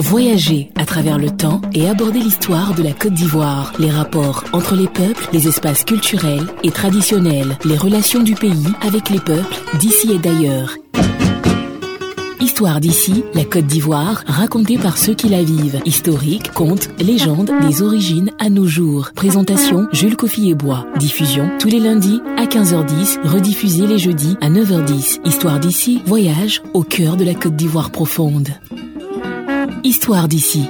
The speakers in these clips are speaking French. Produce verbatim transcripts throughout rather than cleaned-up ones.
Voyager à travers le temps et aborder l'histoire de la Côte d'Ivoire, les rapports entre les peuples, les espaces culturels et traditionnels, les relations du pays avec les peuples d'ici et d'ailleurs. Histoire d'ici, la Côte d'Ivoire, racontée par ceux qui la vivent. Historique, contes, légendes, des origines à nos jours. Présentation, Jules Kofi-Ebois. Diffusion, tous les lundis à quinze heures dix, rediffusée les jeudis à neuf heures dix. Histoire d'ici, voyage au cœur de la Côte d'Ivoire profonde. Histoire d'ici.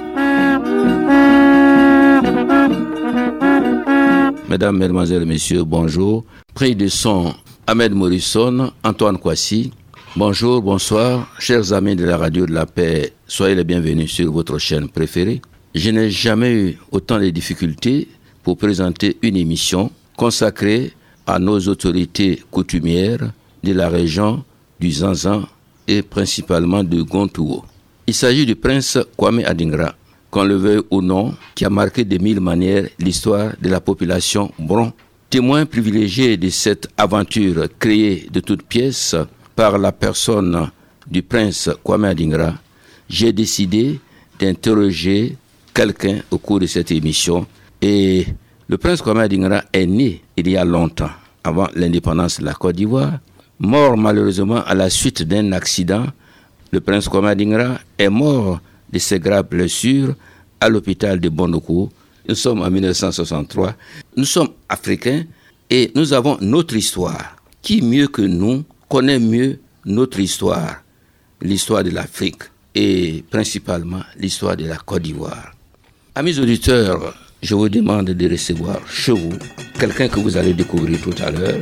Mesdames, Mesdemoiselles, Messieurs, bonjour. Pris de son, Ahmed Morrison, Antoine Kouassi. Bonjour, bonsoir, chers amis de la radio de la paix, soyez les bienvenus sur votre chaîne préférée. Je n'ai jamais eu autant de difficultés pour présenter une émission consacrée à nos autorités coutumières de la région du Zanzan et principalement de Gontougo. Il s'agit du prince Kwame Adingra, qu'on le veuille ou non, qui a marqué de mille manières l'histoire de la population Bron. Témoin privilégié de cette aventure créée de toutes pièces par la personne du prince Kwame Adingra, j'ai décidé d'interroger quelqu'un au cours de cette émission. Et le prince Kwame Adingra est né il y a longtemps, avant l'indépendance de la Côte d'Ivoire, mort malheureusement à la suite d'un accident. Le prince Kwame Adingra est mort de ses graves blessures à l'hôpital de Bondoukou. Nous sommes en dix-neuf cent soixante-trois. Nous sommes africains et nous avons notre histoire. Qui mieux que nous connaît mieux notre histoire, l'histoire de l'Afrique et principalement l'histoire de la Côte d'Ivoire. Amis auditeurs, je vous demande de recevoir chez vous quelqu'un que vous allez découvrir tout à l'heure.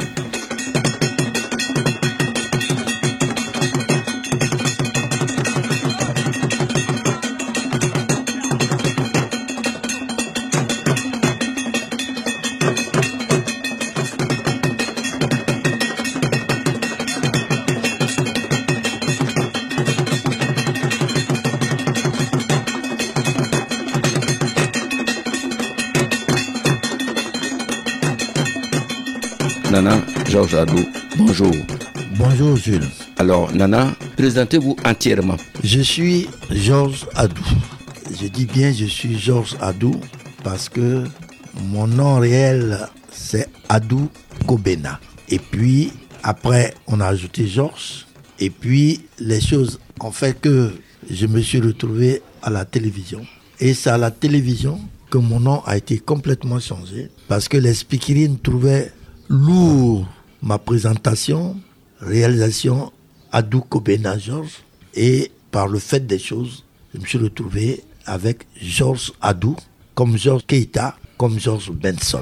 Nana Georges Adou, bonjour. Bonjour Jules. Alors Nana, présentez-vous entièrement. Je suis Georges Adou. Je dis bien je suis Georges Adou parce que mon nom réel c'est Adou Kobena. Et puis après on a ajouté Georges. Et puis les choses ont fait que je me suis retrouvé à la télévision. Et c'est à la télévision que mon nom a été complètement changé parce que les speakerines trouvaient lourd ma présentation, réalisation Adou Kobena Georges, et par le fait des choses, je me suis retrouvé avec Georges Adou, comme Georges Keïta, comme Georges Benson.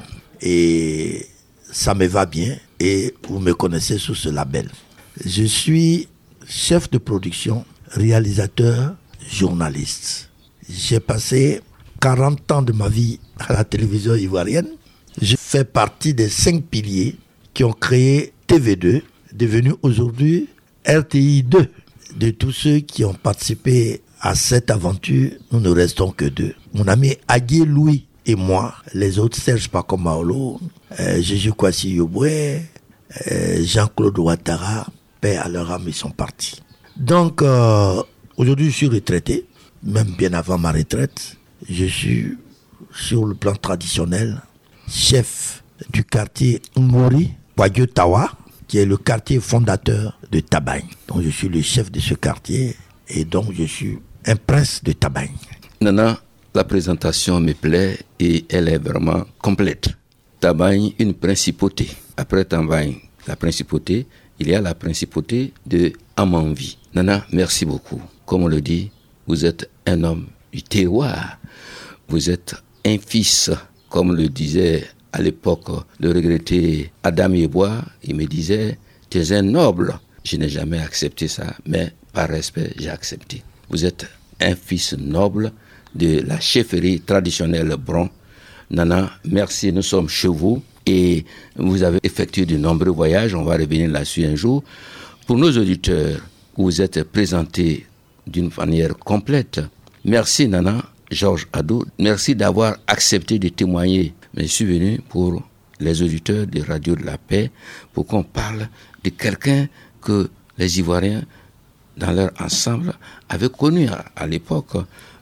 Et ça me va bien, et vous me connaissez sous ce label. Je suis chef de production, réalisateur, journaliste. J'ai passé quarante ans de ma vie à la télévision ivoirienne. Je fais partie des cinq piliers qui ont créé T V deux, devenu aujourd'hui R T I deux. De tous ceux qui ont participé à cette aventure, nous ne restons que deux. Mon ami Aguier Louis et moi, les autres Serge Pakomaolo, euh, Jésus Kwasi Yoboué, euh, Jean-Claude Ouattara, paix à leur âme, ils sont partis. Donc euh, aujourd'hui je suis retraité, même bien avant ma retraite. Je suis sur le plan traditionnel chef du quartier Ngori, Wagyo Tawa, qui est le quartier fondateur de Tabagne. Donc je suis le chef de ce quartier et donc je suis un prince de Tabagne. Nana, la présentation me plaît et elle est vraiment complète. Tabagne, une principauté. Après Tabagne, la principauté, il y a la principauté de Amanvi. Nana, merci beaucoup. Comme on le dit, vous êtes un homme du terroir. Vous êtes un fils. Comme le disait à l'époque le regretté Adam Yeboah, il me disait « Tu es un noble ». Je n'ai jamais accepté ça, mais par respect, j'ai accepté. Vous êtes un fils noble de la chefferie traditionnelle Bron. Nana, merci, nous sommes chez vous et vous avez effectué de nombreux voyages, on va revenir là-dessus un jour. Pour nos auditeurs, vous vous êtes présentés d'une manière complète. Merci Nana. Georges Adou, merci d'avoir accepté de témoigner. Mais je suis venu pour les auditeurs de Radio de la Paix, pour qu'on parle de quelqu'un que les Ivoiriens, dans leur ensemble, avaient connu à, à l'époque,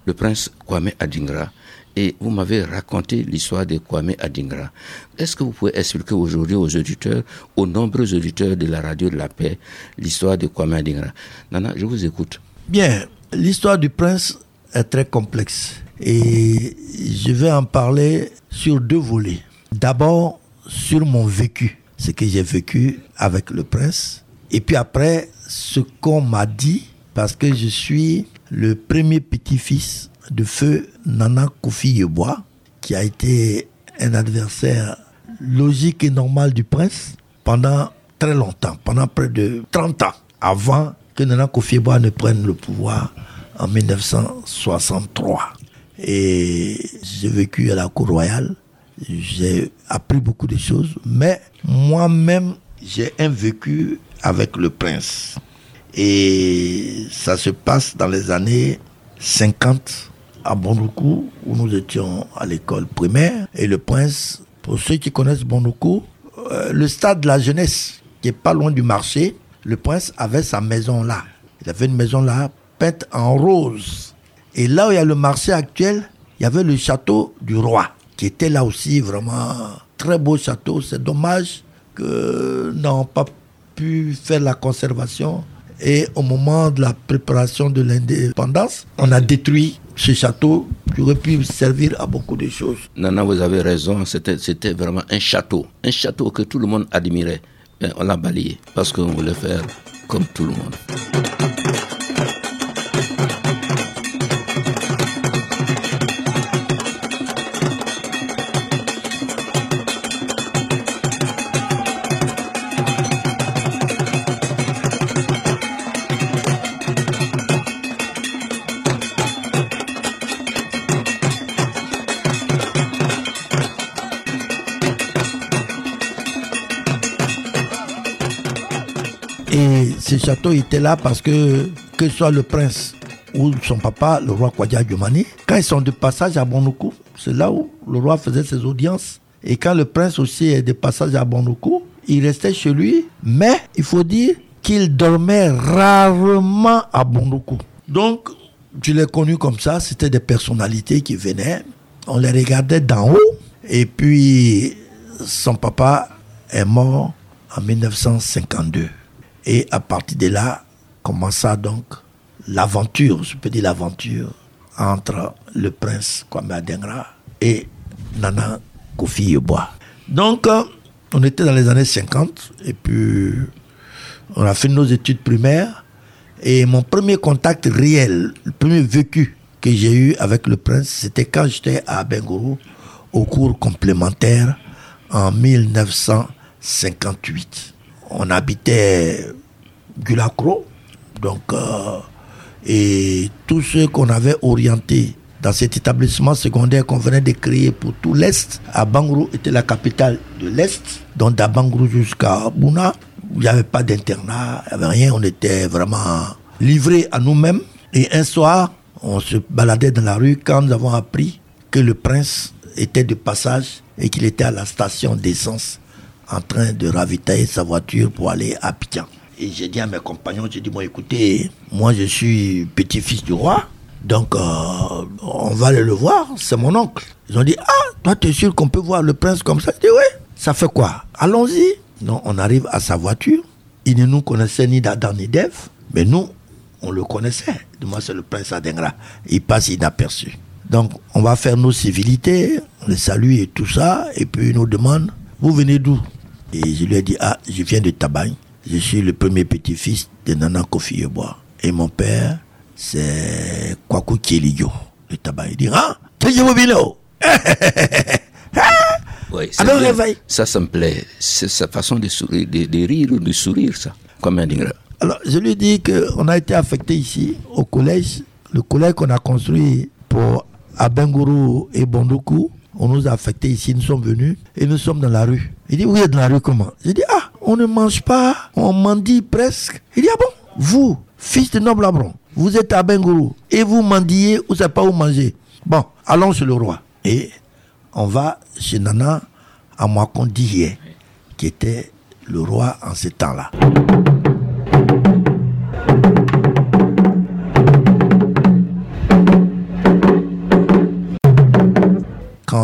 le prince Kwame Adingra. Et vous m'avez raconté l'histoire de Kwame Adingra. Est-ce que vous pouvez expliquer aujourd'hui aux auditeurs, aux nombreux auditeurs de la radio de la paix, l'histoire de Kwame Adingra? Nana, je vous écoute. Bien, l'histoire du prince est très complexe. Et je vais en parler sur deux volets. D'abord, sur mon vécu, ce que j'ai vécu avec le prince. Et puis après, ce qu'on m'a dit, parce que je suis le premier petit-fils de feu Nana Kofi-Yeboah, qui a été un adversaire logique et normal du prince pendant très longtemps, pendant près de trente ans, avant que Nana Kofi-Yeboah ne prenne le pouvoir en dix-neuf cent soixante-trois. Et j'ai vécu à la cour royale, j'ai appris beaucoup de choses, mais moi-même, j'ai un vécu avec le prince. Et ça se passe dans les années cinquante à Bondoukou, où nous étions à l'école primaire. Et le prince, pour ceux qui connaissent Bondoukou, euh, le stade de la jeunesse, qui est pas loin du marché, le prince avait sa maison là. Il avait une maison là, peinte en rose. Et là où il y a le marché actuel, il y avait le château du roi, qui était là aussi vraiment très beau château. C'est dommage que n'ont pas pu faire la conservation. Et au moment de la préparation de l'indépendance, on a détruit ce château qui aurait pu servir à beaucoup de choses. Nana, vous avez raison, c'était, c'était vraiment un château. Un château que tout le monde admirait. Et on l'a balayé parce qu'on voulait faire comme tout le monde. Et ce château était là parce que, que ce soit le prince ou son papa, le roi Kwadia Diomani, quand ils sont de passage à Bondoukou, c'est là où le roi faisait ses audiences. Et quand le prince aussi est de passage à Bondoukou, il restait chez lui, mais il faut dire qu'il dormait rarement à Bondoukou. Donc, je l'ai connu comme ça, c'était des personnalités qui venaient, on les regardait d'en haut, et puis son papa est mort en dix-neuf cent cinquante-deux. Et à partir de là, commença donc l'aventure, je peux dire l'aventure, entre le prince Kwame Adingra et Nana Kofi-Yeboah. Donc, on était dans les années cinquante, et puis on a fait nos études primaires, et mon premier contact réel, le premier vécu que j'ai eu avec le prince, c'était quand j'étais à Abengourou, au cours complémentaire, en dix-neuf cent cinquante-huit. On habitait Gulacro, donc, euh, et tous ceux qu'on avait orientés dans cet établissement secondaire qu'on venait de créer pour tout l'Est, Abangourou était la capitale de l'Est, donc d'Abangourou jusqu'à Bouna, il n'y avait pas d'internat, il n'y avait rien, on était vraiment livrés à nous-mêmes. Et un soir, on se baladait dans la rue quand nous avons appris que le prince était de passage et qu'il était à la station d'essence en train de ravitailler sa voiture pour aller à Abidjan. Et j'ai dit à mes compagnons, j'ai dit, bon écoutez, moi je suis petit-fils du roi, donc euh, on va aller le voir, c'est mon oncle. Ils ont dit, ah, toi tu es sûr qu'on peut voir le prince comme ça? Je dis, oui, ça fait quoi? Allons-y. Donc on arrive à sa voiture, il ne nous connaissait ni d'Adam ni d'Ève, mais nous, on le connaissait. Moi c'est le prince Adingra, il passe inaperçu. Donc on va faire nos civilités, on les salue et tout ça, et puis il nous demande, vous venez d'où? Et je lui ai dit, ah, je viens de Tabagne. Je suis le premier petit-fils de Nana Kofi-Yeboah. Et mon père, c'est Kwaku Kieliyo, de Tabagne. Il dit, ah, Kieliyo. Oui, alors, réveil. Ça, ça me plaît. C'est sa façon de sourire, de, de rire ou de sourire, ça. Comme un dingue. Alors, je lui dis qu'on a été affecté ici, au collège. Le collège qu'on a construit pour Abengourou et Bondoukou, on nous a affectés ici, nous sommes venus et nous sommes dans la rue. Il dit, vous êtes dans la rue comment? J'ai dit, ah, on ne mange pas, on mendie presque. Il dit, ah bon, vous, fils de noble Abron, vous êtes à Abengourou et vous mendiez, vous ne savez pas où manger. Bon, allons chez le roi. Et on va chez Nana Amoakon Dihié, qui était le roi en ce temps-là.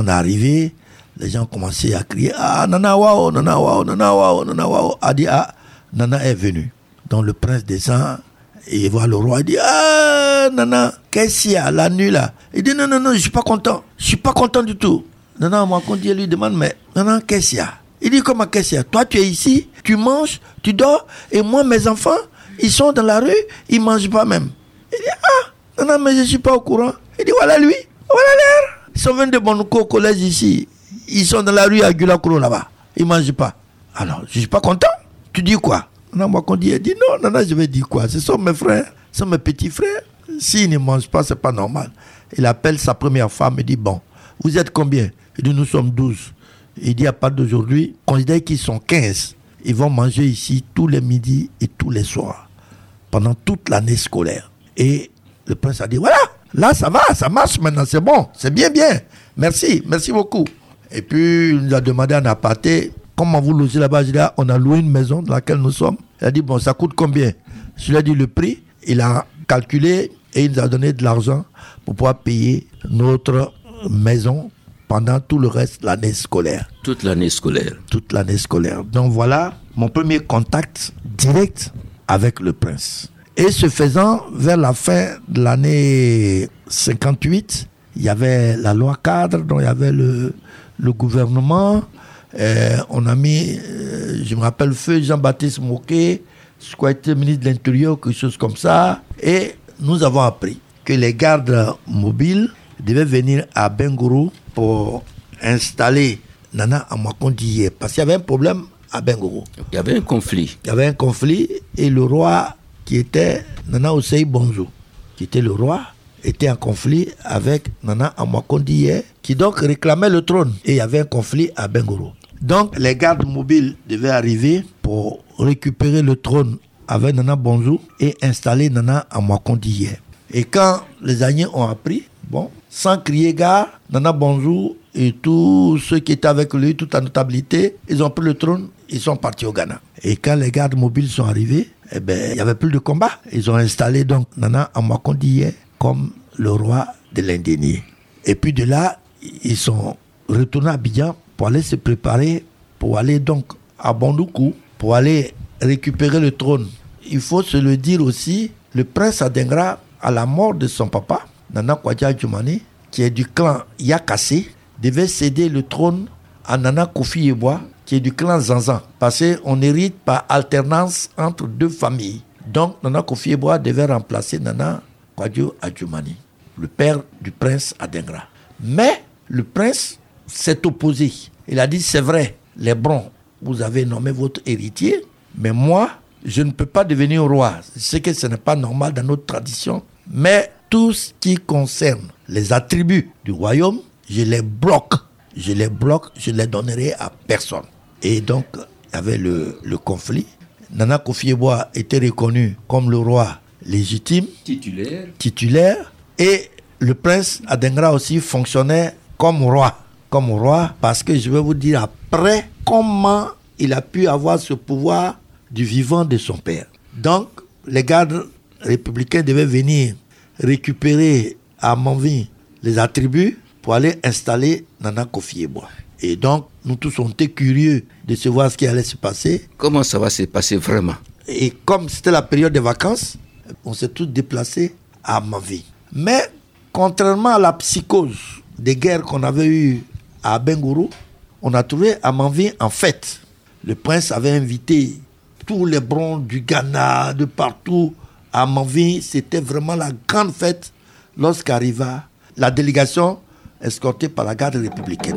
on est arrivé, les gens ont commencé à crier « Ah, Nana Wao, Nana Wao, Nana Wao, Nana Wao » a dit « Ah, Nana est venu ». Donc le prince descend et il voit le roi, il dit « Ah, Nana, qu'est-ce qu'il y a la nuit là ?» Il dit « Non, non, non, je ne suis pas content, je ne suis pas content du tout ». Nana Mwakondi lui demande « Mais Nana, qu'est-ce qu'il y a ?» Il dit « Comment qu'est-ce qu'il y a ? Toi, tu es ici, tu manges, tu dors, et moi, mes enfants, ils sont dans la rue, ils ne mangent pas même. » Il dit « Ah, Nana, mais je ne suis pas au courant. » Il dit « Voilà lui, voilà l'air. Ils sont venus de Bonouko au collège ici. Ils sont dans la rue à Gulakuro là-bas. Ils ne mangent pas. Alors, je ne suis pas content. Tu dis quoi ? Nana Mwakondi dit non, Nana, je vais dire quoi ? Ce sont mes frères, ce sont mes petits frères. S'ils ne mangent pas, ce n'est pas normal. Il appelle sa première femme et dit bon, vous êtes combien ? Il dit nous sommes douze. Il dit à part d'aujourd'hui, considérez qu'ils sont quinze. Ils vont manger ici tous les midis et tous les soirs, pendant toute l'année scolaire. Et le prince a dit voilà, là ça va, ça marche maintenant, c'est bon, c'est bien, bien. Merci, merci beaucoup. Et puis il nous a demandé un aparté. Comment vous logez là-bas? Je dis, ah, on a loué une maison dans laquelle nous sommes. Il a dit, bon, ça coûte combien? Je lui ai dit le prix. Il a calculé et il nous a donné de l'argent pour pouvoir payer notre maison pendant tout le reste de l'année scolaire. Toute l'année scolaire. Toute l'année scolaire. Donc voilà mon premier contact direct avec le prince. Et ce faisant, vers la fin de l'année cinquante-huit, il y avait la loi cadre, donc il y avait le, le gouvernement. Euh, on a mis, euh, je me rappelle, feu Jean-Baptiste Moquet, je crois qu'il était ministre de l'Intérieur, quelque chose comme ça. Et nous avons appris que les gardes mobiles devaient venir à Bengourou pour installer Nana Mwakondi, parce qu'il y avait un problème à Bengourou. Il y avait un conflit. Il y avait un conflit et le roi qui était Nana Osei Bonzo, qui était le roi, était en conflit avec Nana Mwakondi, qui donc réclamait le trône. Et il y avait un conflit à Bengourou. Donc les gardes mobiles devaient arriver pour récupérer le trône avec Nana Bonzo et installer Nana Mwakondi. Et quand les Agnés ont appris, bon, sans crier gare, Nana Bonzo et tous ceux qui étaient avec lui, toute la notabilité, ils ont pris le trône, ils sont partis au Ghana. Et quand les gardes mobiles sont arrivés, eh ben, il n'y avait plus de combat. Ils ont installé donc Nana Mwakondi comme le roi de l'Indénié. Et puis de là, ils sont retournés à Abidjan pour aller se préparer, pour aller donc à Bandoukou, pour aller récupérer le trône. Il faut se le dire aussi, le prince Adengra, à la mort de son papa, Nana Kwadja Djoumani, qui est du clan Yakassé, devait céder le trône à Nana Kofi Yeboah, qui est du clan Zanzan, parce qu'on hérite par alternance entre deux familles. Donc Nana Kofi Yeboah devait remplacer Nana Kwadja Djoumani, le père du prince Adengra. Mais le prince s'est opposé. Il a dit, c'est vrai, les Brons, vous avez nommé votre héritier, mais moi, je ne peux pas devenir roi. Je sais que ce n'est pas normal dans notre tradition, mais tout ce qui concerne les attributs du royaume, je les bloque. Je les bloque, je les donnerai à personne. Et donc, il y avait le, le conflit. Nana Kofi Yeboah était reconnu comme le roi légitime, titulaire, titulaire, et le prince Adengra aussi fonctionnait comme roi. Comme roi, parce que je vais vous dire après comment il a pu avoir ce pouvoir du vivant de son père. Donc, les gardes républicains devaient venir récupérer à Manvin les attributs pour aller installer Nana Kofi Yeboah. Et donc, nous tous on était curieux de savoir ce qui allait se passer. Comment ça va se passer vraiment? Et comme c'était la période des vacances, on s'est tous déplacés à Manvin. Mais, contrairement à la psychose des guerres qu'on avait eues à Bengourou, on a trouvé à Manvin en fête. Le prince avait invité tous les Brons du Ghana, de partout, à Manvin. C'était vraiment la grande fête lorsqu'arriva la délégation escortée par la garde républicaine.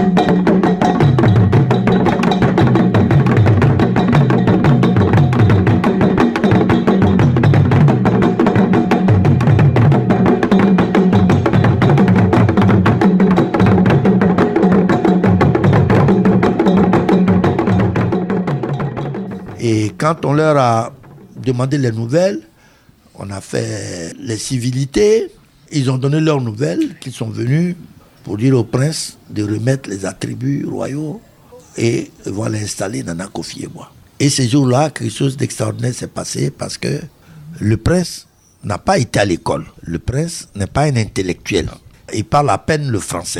Et quand on leur a demandé les nouvelles, on a fait les civilités, ils ont donné leurs nouvelles, qu'ils sont venus pour dire au prince de remettre les attributs royaux et voilà installer Nana Kofi Yeboah. Et ce jour-là, quelque chose d'extraordinaire s'est passé parce que le prince n'a pas été à l'école. Le prince n'est pas un intellectuel. Il parle à peine le français.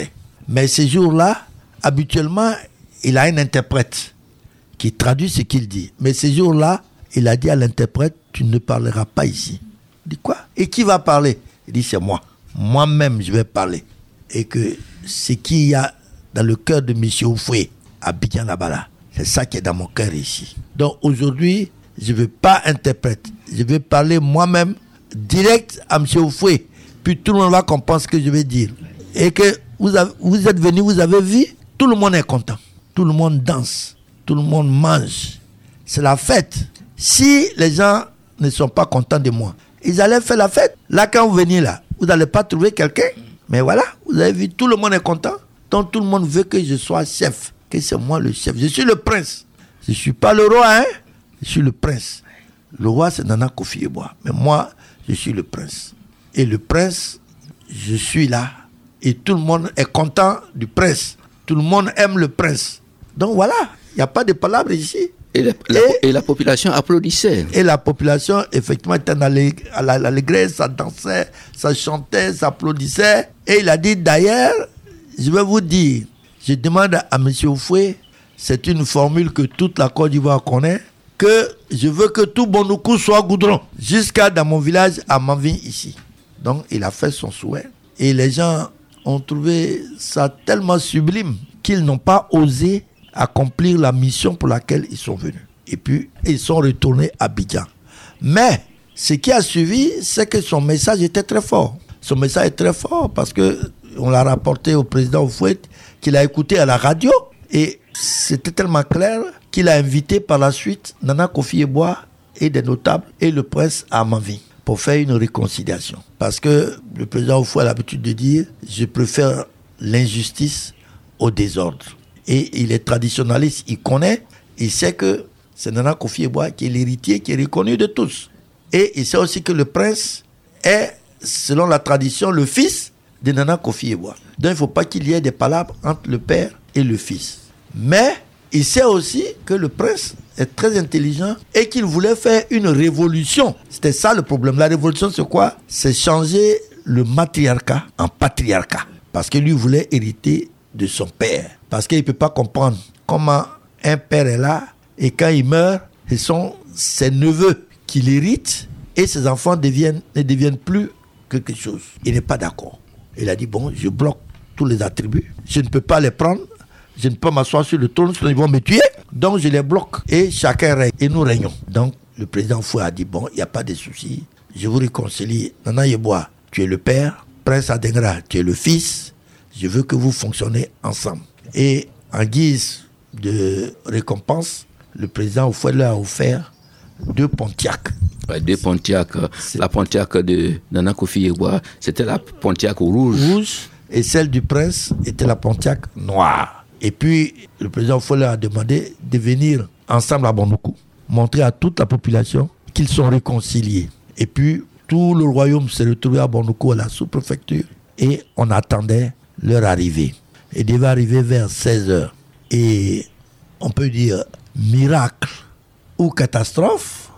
Mais ces jours-là, habituellement, il a un interprète qui traduit ce qu'il dit. Mais ces jours-là, il a dit à l'interprète, tu ne parleras pas ici. Il dit quoi? Et qui va parler? Il dit, c'est moi. Moi-même, je vais parler. Et que ce qu'il y a dans le cœur de M. Oufoué, à Abidjan là-bas, là, c'est ça qui est dans mon cœur ici. Donc aujourd'hui, je ne veux pas interpréter. Je vais parler moi-même, direct à M. Oufoué. Puis tout le monde va comprendre ce que je vais dire. Et que vous, avez, vous êtes venus, vous avez vu, tout le monde est content. Tout le monde danse. Tout le monde mange. C'est la fête. Si les gens ne sont pas contents de moi, ils allaient faire la fête. Là, quand vous venez là, vous n'allez pas trouver quelqu'un. Mais voilà, vous avez vu, tout le monde est content. Donc tout le monde veut que je sois chef. Que c'est moi le chef. Je suis le prince. Je ne suis pas le roi, hein. Je suis le prince. Le roi, c'est Nana Kofi-Yeboah. Mais moi, je suis le prince. Et le prince, je suis là. Et tout le monde est content du prince. Tout le monde aime le prince. Donc voilà, il n'y a pas de palabres ici. Et la, la, et, et la population applaudissait. Et la population, effectivement, était dans l'allégresse, ça dansait, ça chantait, ça applaudissait. Et il a dit, d'ailleurs, je vais vous dire, je demande à M. Oufoué, c'est une formule que toute la Côte d'Ivoire connaît, que je veux que tout Bonoukou soit goudron, jusqu'à dans mon village, à Manvin, ici. Donc, il a fait son souhait. Et les gens ont trouvé ça tellement sublime qu'ils n'ont pas osé accomplir la mission pour laquelle ils sont venus. Et puis, ils sont retournés à Abidjan. Mais, ce qui a suivi, c'est que son message était très fort. Son message est très fort parce qu'on l'a rapporté au président Oufoué, qu'il a écouté à la radio. Et c'était tellement clair qu'il a invité par la suite Nana Kofi-Yeboah et des notables et le prince à Manvin pour faire une réconciliation. Parce que le président Oufoué a l'habitude de dire « Je préfère l'injustice au désordre ». Et il est traditionnaliste, il connaît, il sait que c'est Nana Kofi-Yeboah qui est l'héritier, qui est reconnu de tous. Et il sait aussi que le prince est, selon la tradition, le fils de Nana Kofi-Yeboah. Donc il ne faut pas qu'il y ait des palabres entre le père et le fils. Mais il sait aussi que le prince est très intelligent et qu'il voulait faire une révolution. C'était ça le problème. La révolution, c'est quoi? C'est changer le matriarcat en patriarcat. Parce que lui voulait hériter de son père. Parce qu'il ne peut pas comprendre comment un père est là et quand il meurt, ce sont ses neveux qui l'héritent et ses enfants deviennent, ne deviennent plus quelque chose. Il n'est pas d'accord. Il a dit, bon, je bloque tous les attributs. Je ne peux pas les prendre. Je ne peux pas m'asseoir sur le trône, sinon ils vont me tuer. Donc je les bloque et chacun règne. Et nous régnons. Donc le président Foué a dit, bon, il n'y a pas de souci. Je vous réconcilie. Nana Yeboah, tu es le père. Prince Adengra, tu es le fils. Je veux que vous fonctionnez ensemble. Et en guise de récompense, le président Oufoué leur a offert deux Pontiac. Ouais, deux Pontiac. C'est... La Pontiac de Nana Kofi-Yeboah, c'était la Pontiac rouge. Rouge. Et celle du prince était la Pontiac noire. Et puis, le président Oufoué leur a demandé de venir ensemble à Bonoukou, montrer à toute la population qu'ils sont réconciliés. Et puis, tout le royaume s'est retrouvé à Bonoukou, à la sous-préfecture, et on attendait leur arrivée. Il devait arriver vers seize heures. Et on peut dire miracle ou catastrophe,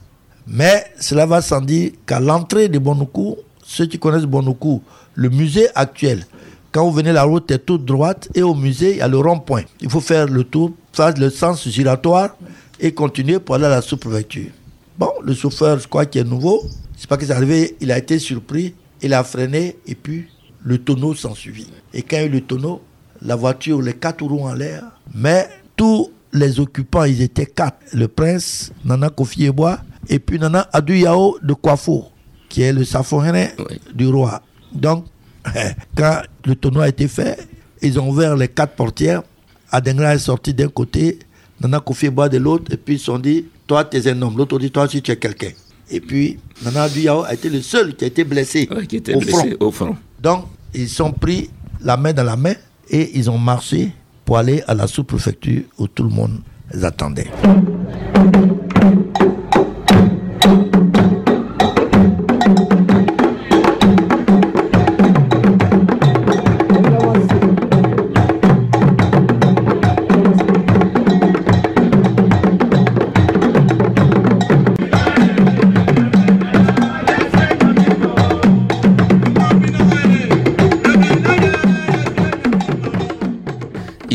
mais cela va sans dire qu'à l'entrée de Bonoukou, ceux qui connaissent Bonoukou, le musée actuel, quand vous venez, la route est toute droite et au musée, il y a le rond-point. Il faut faire le tour, faire le sens giratoire et continuer pour aller à la sous-préfecture. Bon, le chauffeur, je crois qu'il est nouveau, je sais pas qu'est-ce qui est arrivé, il a été surpris, il a freiné et puis le tonneau s'en suivit. Et quand il y a eu le tonneau, la voiture, les quatre roues en l'air, mais tous les occupants, ils étaient quatre. Le prince, Nana Kofi-Yeboah, et puis Nana Adou Yao de Kouafo, qui est le safonien oui. du roi. Donc, quand le tonneau a été fait, ils ont ouvert les quatre portières. Adengra est sorti d'un côté, Nana Kofi-Yeboah de l'autre, et puis ils se sont dit, toi, tu es un homme. L'autre dit, toi aussi, tu es quelqu'un. Et puis, Nana Adou Yao a été le seul qui a été blessé, oui, qui était au, blessé front. au front. Donc, ils sont pris la main dans la main et ils ont marché pour aller à la sous-préfecture où tout le monde les attendait.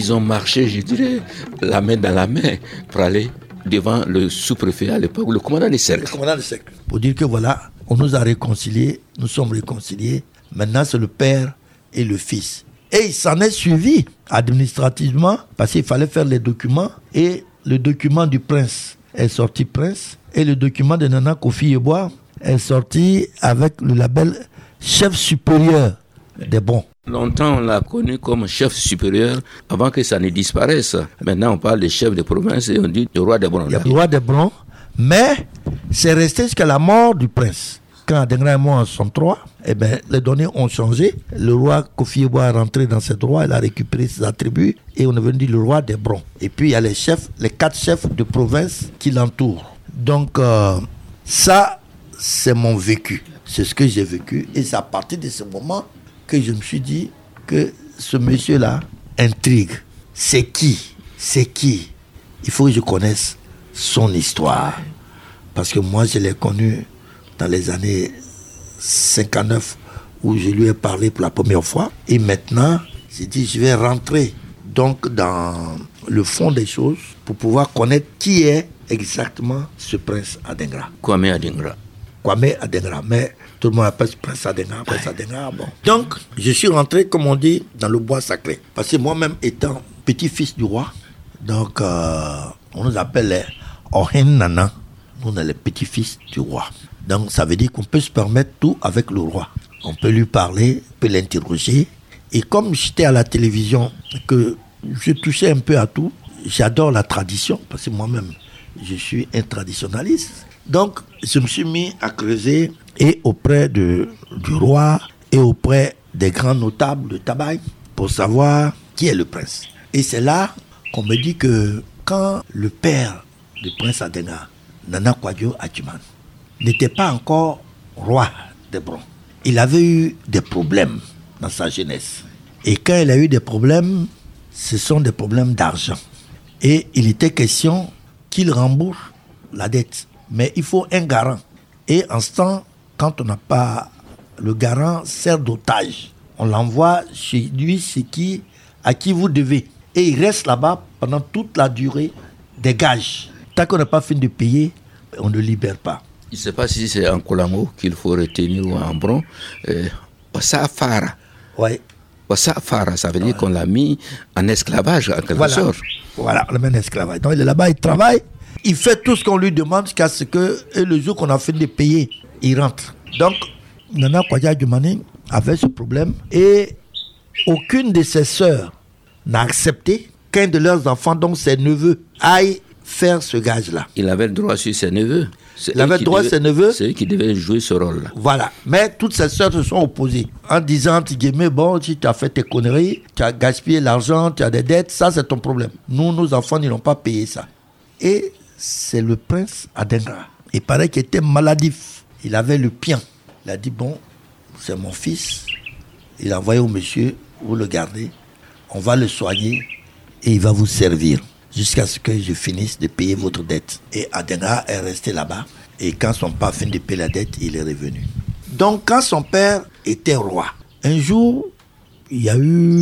ils ont marché, je dirais, la main dans la main pour aller devant le sous-préfet à l'époque, le commandant des cercles. Le commandant des cercles. Pour dire que voilà, on nous a réconciliés, nous sommes réconciliés. Maintenant, c'est le père et le fils. Et il s'en est suivi administrativement parce qu'il fallait faire les documents. Et le document du prince est sorti prince. Et le document de Nana Kofi-Yeboah est sorti avec le label chef supérieur des bons. Longtemps, on l'a connu comme chef supérieur avant que ça ne disparaisse. Maintenant, on parle de chef de province et on dit le roi des Brons. Il y a le roi des Brons, mais c'est resté jusqu'à la mort du prince. Quand Adengra est mort en soixante-trois, eh ben, les données ont changé. Le roi Kofi-Yeboah est rentré dans ses droits, il a récupéré ses attributs et on est venu dire le roi des Brons. Et puis il y a les chefs, les quatre chefs de province qui l'entourent. Donc euh, ça, c'est mon vécu. C'est ce que j'ai vécu et c'est à partir de ce moment que je me suis dit que ce monsieur-là intrigue. C'est qui? C'est qui? Il faut que je connaisse son histoire. Parce que moi, je l'ai connu dans les années cinquante-neuf où je lui ai parlé pour la première fois. Et maintenant, j'ai dit, je vais rentrer donc dans le fond des choses pour pouvoir connaître qui est exactement ce prince Adengra. Kwame Adengra. Kwame Adengra, mais tout le monde appelle prince Adengra, prince Adengra, bon. Donc, je suis rentré, comme on dit, dans le bois sacré. Parce que moi-même, étant petit-fils du roi, donc, euh, on nous appelle les Ohen Nana. Nous, on est les petits-fils du roi. Donc, ça veut dire qu'on peut se permettre tout avec le roi. On peut lui parler, on peut l'interroger. Et comme j'étais à la télévision, que je touchais un peu à tout, j'adore la tradition, parce que moi-même, je suis un traditionnaliste. Donc, je me suis mis à creuser et auprès de, du roi et auprès des grands notables de Tabaye pour savoir qui est le prince. Et c'est là qu'on me dit que quand le père du prince Adengra, Nana Kwadwo Adjumani, n'était pas encore roi des Brons, il avait eu des problèmes dans sa jeunesse. Et quand il a eu des problèmes, ce sont des problèmes d'argent. Et il était question qu'il rembourse la dette. Mais il faut un garant. Et en ce temps, quand on n'a pas le garant, sert d'otage. On l'envoie chez lui, c'est qui, à qui vous devez. Et il reste là-bas pendant toute la durée des gages. Tant qu'on n'a pas fini de payer, on ne libère pas. Je ne sais pas si c'est en Kolamo qu'il faut retenir ou en Bron. Euh, Osafara. Oui. Osafara, ça veut dire ouais. qu'on l'a mis en esclavage, en quelque voilà. sorte. Voilà, on l'a mis en esclavage. Donc il est là-bas, il travaille. Il fait tout ce qu'on lui demande jusqu'à ce que, et le jour qu'on a fini de payer, il rentre. Donc, Nana Kwadwo Adjumani avait ce problème et aucune de ses sœurs n'a accepté qu'un de leurs enfants, donc ses neveux, aille faire ce gage-là. Il avait le droit sur ses neveux. C'est il avait le droit sur ses neveux. C'est eux qui devaient jouer ce rôle-là. Voilà. Mais toutes ses sœurs se sont opposées en disant, bon, si tu as fait tes conneries, tu as gaspillé l'argent, tu as des dettes, ça c'est ton problème. Nous, nos enfants, ils n'ont pas payé ça. Et c'est le prince Adengra. Il paraît qu'il était maladif. Il avait le pian. Il a dit, bon, c'est mon fils. Il a envoyé au monsieur, vous le gardez, on va le soigner et il va vous servir jusqu'à ce que je finisse de payer votre dette. Et Adengra est resté là-bas. Et quand son père finit de payer la dette, il est revenu. Donc, quand son père était roi, un jour, il y a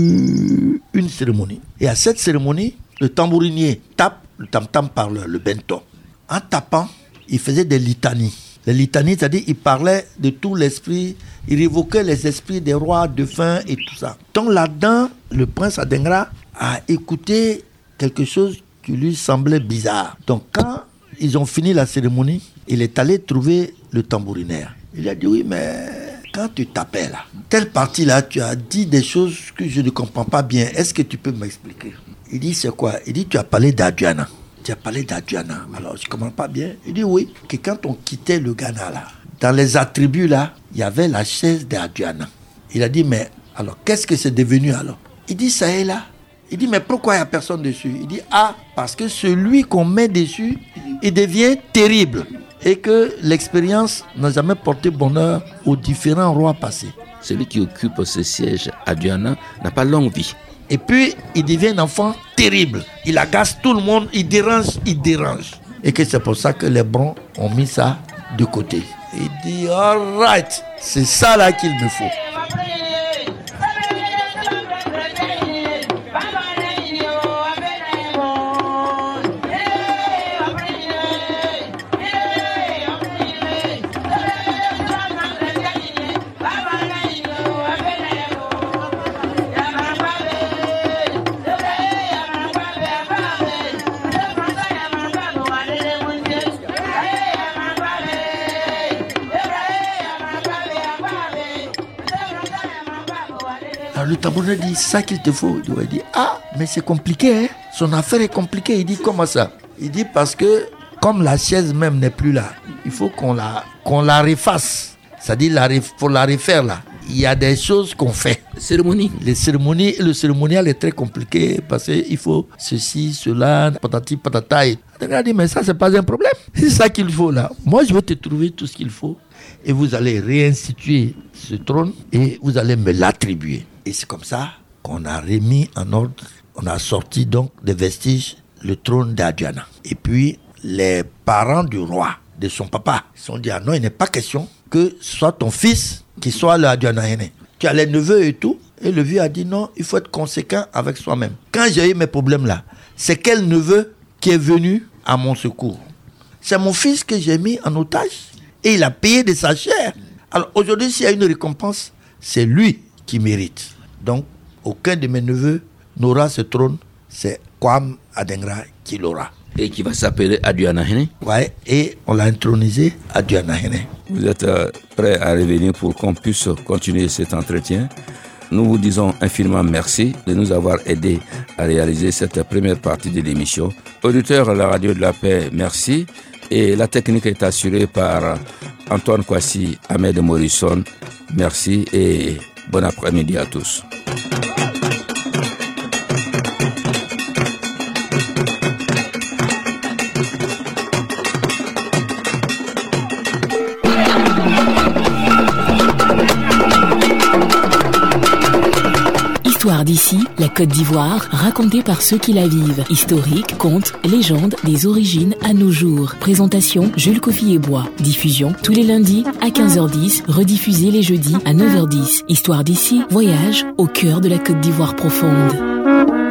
eu une cérémonie. Et à cette cérémonie, le tambourinier tape le tam-tam parleur, le bento. En tapant, il faisait des litanies. Les litanies, c'est-à-dire il parlait de tout l'esprit, il évoquait les esprits des rois, défunts et tout ça. Donc là-dedans, le prince Adengra a écouté quelque chose qui lui semblait bizarre. Donc quand ils ont fini la cérémonie, il est allé trouver le tambourinaire. Il a dit, oui, mais quand tu tapais là, telle partie-là, tu as dit des choses que je ne comprends pas bien. Est-ce que tu peux m'expliquer? Il dit, c'est quoi? Il dit, tu as parlé d'Adjuana. Tu as parlé d'Adjuana. Alors, je ne comprends pas bien. Il dit, oui, que quand on quittait le Ghana, là, dans les attributs, là, il y avait la chaise d'Adjuana. Il a dit, mais alors, qu'est-ce que c'est devenu alors? Il dit, ça est là. Il dit, mais pourquoi il n'y a personne dessus? Il dit, ah, parce que celui qu'on met dessus, il devient terrible. Et que l'expérience n'a jamais porté bonheur aux différents rois passés. Celui qui occupe ce siège, Adjuana, n'a pas longue vie. Et puis, il devient un enfant terrible. Il agace tout le monde, il dérange, il dérange. Et que c'est pour ça que les Brons ont mis ça de côté. Il dit, all right, c'est ça là qu'il me faut. Alors le tambourinaire dit, ça qu'il te faut. Il dit, ah, mais c'est compliqué, hein. Son affaire est compliquée. Il dit, comment ça? Il dit, parce que comme la chaise même n'est plus là, il faut qu'on la, qu'on la refasse. C'est-à-dire, la, pour la refaire là, il y a des choses qu'on fait. Cérémonie. Les cérémonies, le cérémonial est très compliqué parce qu'il faut ceci, cela, patati, patata. Et on a dit, mais ça, c'est pas un problème. C'est ça qu'il faut là. Moi, je vais te trouver tout ce qu'il faut et vous allez réinstituer ce trône et vous allez me l'attribuer. Et c'est comme ça qu'on a remis en ordre, on a sorti donc des vestiges le trône d'Adiana. Et puis, les parents du roi, de son papa, se sont dit, ah non, il n'est pas question que ce soit ton fils qui soit le Adiana aîné. Tu as les neveux et tout. Et le vieux a dit, non, il faut être conséquent avec soi-même. Quand j'ai eu mes problèmes là, c'est quel neveu qui est venu à mon secours? C'est mon fils que j'ai mis en otage et il a payé de sa chair. Alors aujourd'hui, s'il y a une récompense, c'est lui qui mérite. Donc, aucun de mes neveux n'aura ce trône, c'est Kwame Adengra qui l'aura. Et qui va s'appeler Adiana Hene. Ouais, et on l'a intronisé Adiana Hene. Vous êtes euh, prêts à revenir pour qu'on puisse continuer cet entretien. Nous vous disons infiniment merci de nous avoir aidés à réaliser cette première partie de l'émission. Auditeurs à la radio de la paix, merci. Et la technique est assurée par Antoine Kwasi, Ahmed Morrison. Merci et bon après-midi à tous. Histoire d'ici, la Côte d'Ivoire, racontée par ceux qui la vivent. Historique, contes, légendes, des origines à nos jours. Présentation, Jules Kofi-Ebois. Diffusion, tous les lundis à quinze heures dix, rediffusée les jeudis à neuf heures dix. Histoire d'ici, voyage au cœur de la Côte d'Ivoire profonde.